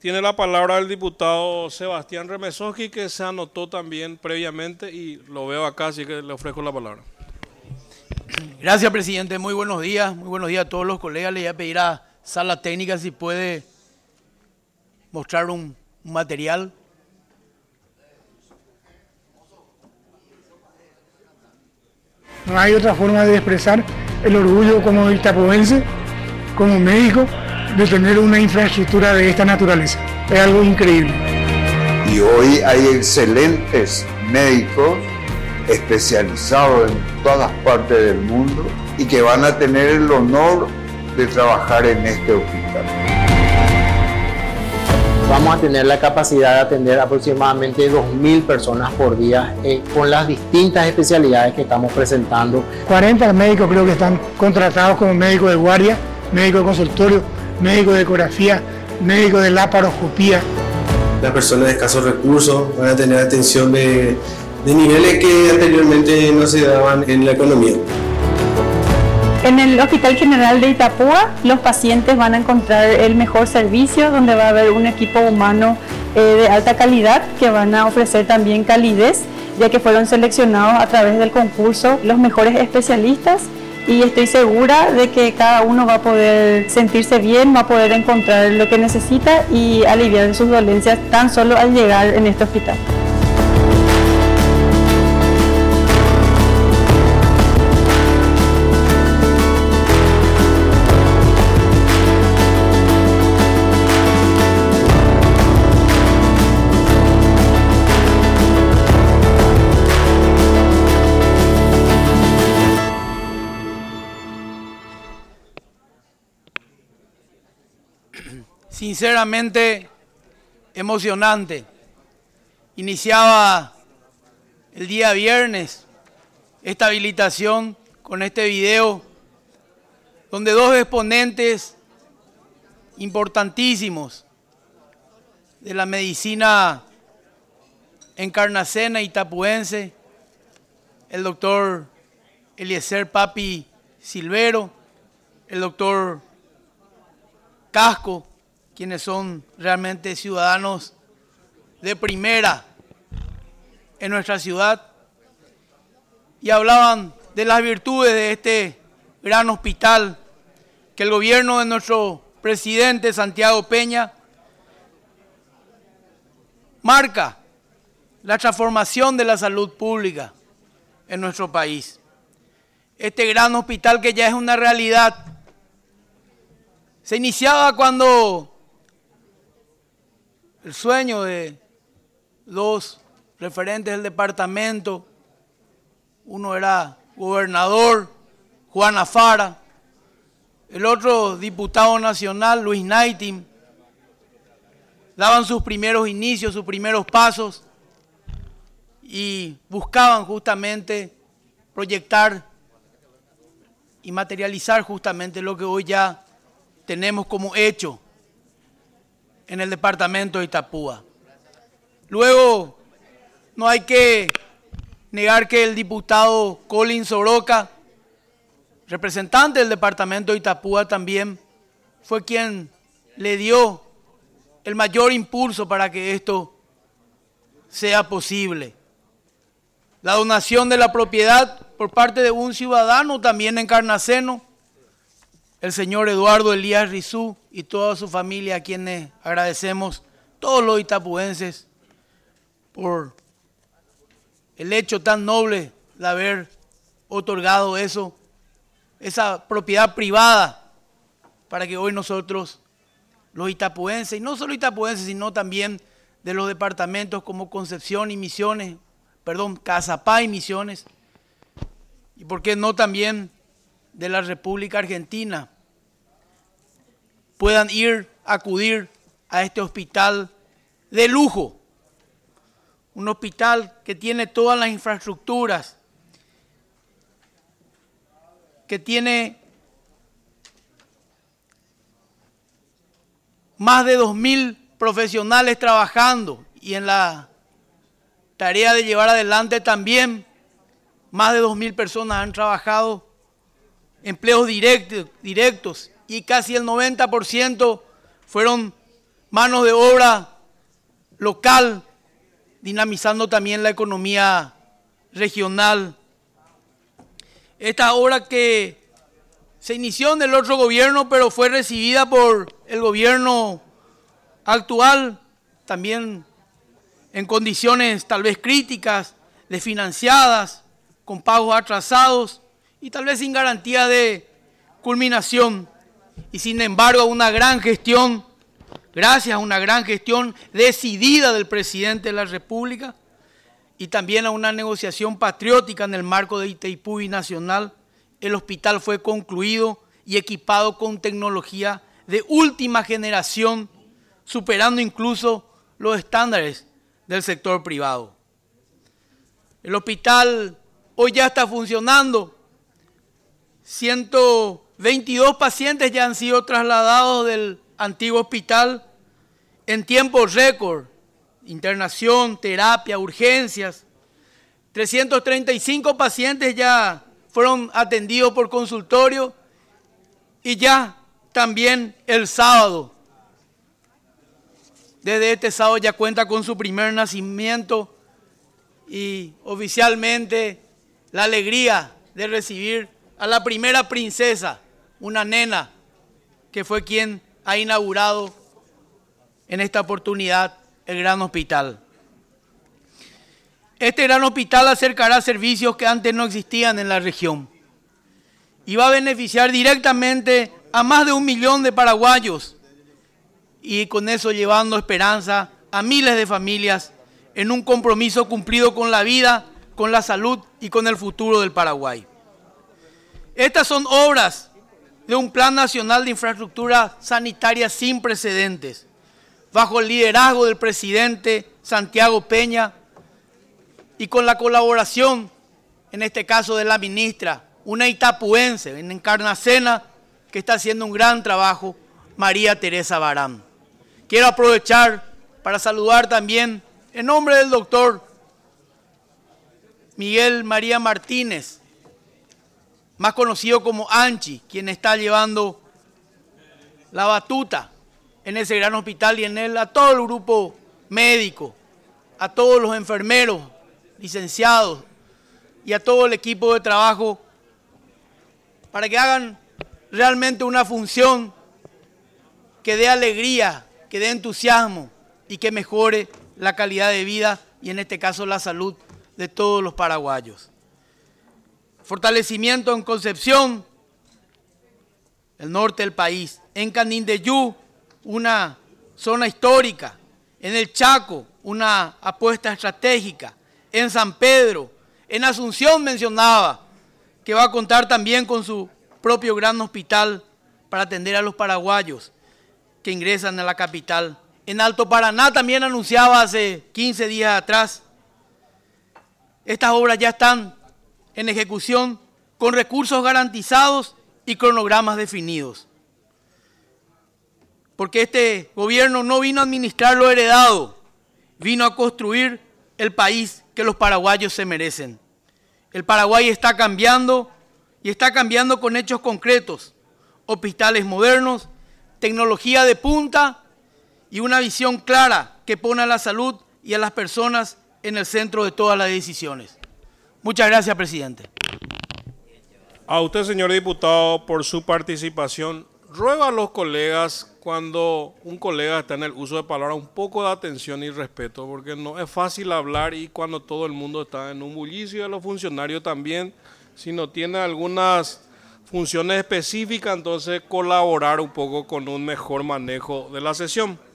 Tiene la palabra el diputado Sebastián Remesoski, que se anotó también previamente y lo veo acá, así que le ofrezco la palabra. Gracias, presidente. Muy buenos días a todos los colegas. Le voy a pedir a Sala Técnica si puede mostrar un material. No hay otra forma de expresar el orgullo como itapuense, como médico, de tener una infraestructura de esta naturaleza. Es algo increíble. Y hoy hay excelentes médicos especializados en todas partes del mundo y que van a tener el honor de trabajar en este hospital. Vamos a tener la capacidad de atender aproximadamente 2.000 personas por día con las distintas especialidades que estamos presentando. 40 médicos creo que están contratados como médicos de guardia, médicos de consultorio, médicos de ecografía, médicos de laparoscopía. Las personas de escasos recursos van a tener atención de niveles que anteriormente no se daban en la economía. En el Hospital General de Itapúa, los pacientes van a encontrar el mejor servicio, donde va a haber un equipo humano de alta calidad que van a ofrecer también calidez, ya que fueron seleccionados a través del concurso los mejores especialistas, y estoy segura de que cada uno va a poder sentirse bien, va a poder encontrar lo que necesita y aliviar sus dolencias tan solo al llegar en este hospital. Sinceramente emocionante. Iniciaba el día viernes esta habilitación con este video donde dos exponentes importantísimos de la medicina encarnacena itapuense, el doctor Eliezer Papi Silvero, el doctor Casco, quienes son realmente ciudadanos de primera en nuestra ciudad, y hablaban de las virtudes de este gran hospital que el gobierno de nuestro presidente Santiago Peña marca la transformación de la salud pública en nuestro país. Este gran hospital que ya es una realidad se iniciaba cuando el sueño de dos referentes del departamento, uno era gobernador, Juan Afara, el otro diputado nacional, Luis Naitim, daban sus primeros inicios, sus primeros pasos y buscaban justamente proyectar y materializar justamente lo que hoy ya tenemos como hecho en el departamento de Itapúa. Luego, no hay que negar que el diputado Colin Soroka, representante del departamento de Itapúa, también fue quien le dio el mayor impulso para que esto sea posible. La donación de la propiedad por parte de un ciudadano también encarnaceno, el señor Eduardo Elías Rizú y toda su familia, a quienes agradecemos todos los itapuenses por el hecho tan noble de haber otorgado eso, esa propiedad privada, para que hoy nosotros, los itapuenses, y no solo itapuenses, sino también de los departamentos como Concepción y Misiones, Cazapá y Misiones, y por qué no también de la República Argentina, puedan acudir a este hospital de lujo, un hospital que tiene todas las infraestructuras, que tiene más de 2.000 profesionales trabajando, y en la tarea de llevar adelante también más de 2.000 personas han trabajado empleos directos, y casi el 90% fueron manos de obra local, dinamizando también la economía regional. Esta obra que se inició en el otro gobierno, pero fue recibida por el gobierno actual, también en condiciones tal vez críticas, desfinanciadas, con pagos atrasados y tal vez sin garantía de culminación. Y sin embargo, una gran gestión, gracias a una gran gestión decidida del presidente de la República y también a una negociación patriótica en el marco de Itaipú Binacional, el hospital fue concluido y equipado con tecnología de última generación, superando incluso los estándares del sector privado. El hospital hoy ya está funcionando. 122 pacientes ya han sido trasladados del antiguo hospital en tiempo récord. Internación, terapia, urgencias. 335 pacientes ya fueron atendidos por consultorio y ya también el sábado. Desde este sábado ya cuenta con su primer nacimiento y oficialmente la alegría de recibir a la primera princesa, una nena que fue quien ha inaugurado en esta oportunidad el gran hospital. Este gran hospital acercará servicios que antes no existían en la región y va a beneficiar directamente a más de 1 millón de paraguayos y con eso llevando esperanza a miles de familias en un compromiso cumplido con la vida, con la salud y con el futuro del Paraguay. Estas son obras de un Plan Nacional de Infraestructura Sanitaria sin precedentes, bajo el liderazgo del presidente Santiago Peña y con la colaboración, en este caso de la ministra, una itapuense en Encarnacena, que está haciendo un gran trabajo, María Teresa Barán. Quiero aprovechar para saludar también, en nombre del doctor Miguel María Martínez, más conocido como Anchi, quien está llevando la batuta en ese gran hospital y en él a todo el grupo médico, a todos los enfermeros, licenciados y a todo el equipo de trabajo para que hagan realmente una función que dé alegría, que dé entusiasmo y que mejore la calidad de vida y en este caso la salud de todos los paraguayos. Fortalecimiento en Concepción, el norte del país, en Canindeyú, una zona histórica, en el Chaco, una apuesta estratégica, en San Pedro, en Asunción mencionaba que va a contar también con su propio gran hospital para atender a los paraguayos que ingresan a la capital. En Alto Paraná también anunciaba hace 15 días atrás. Estas obras ya están en ejecución con recursos garantizados y cronogramas definidos. Porque este gobierno no vino a administrar lo heredado, vino a construir el país que los paraguayos se merecen. El Paraguay está cambiando y está cambiando con hechos concretos, hospitales modernos, tecnología de punta y una visión clara que pone a la salud y a las personas en el centro de todas las decisiones. Muchas gracias, presidente. A usted, señor diputado, por su participación. Ruego a los colegas, cuando un colega está en el uso de palabras, un poco de atención y respeto, porque no es fácil hablar y cuando todo el mundo está en un bullicio, y a los funcionarios también, si no tiene algunas funciones específicas, entonces colaborar un poco con un mejor manejo de la sesión.